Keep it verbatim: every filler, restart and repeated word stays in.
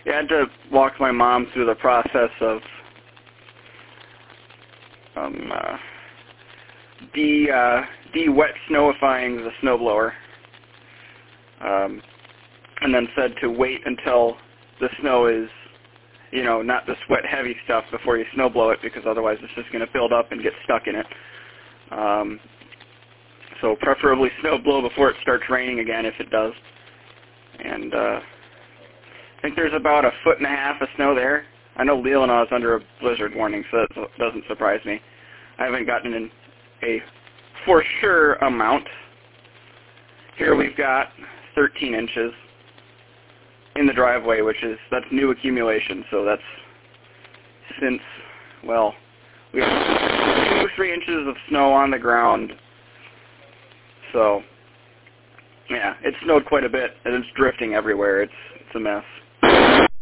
Yeah, I had to walk my mom through the process of um, uh, de, uh, de-wet snowifying the snowblower, um, and then said to wait until the snow is, you know, not this wet, heavy stuff before you snowblow it, because otherwise it's just going to build up and get stuck in it. Um, so preferably snowblow before it starts raining again, if it does. And uh, I think there's about a foot and a half of snow there. I know Leelanau is under a blizzard warning, so that doesn't surprise me. I haven't gotten in a for sure amount. Here we've got thirteen inches in the driveway, which is, that's new accumulation, so that's since, well, we have two, three inches of snow on the ground. So, yeah, it snowed quite a bit, and it's drifting everywhere. It's, it's a mess.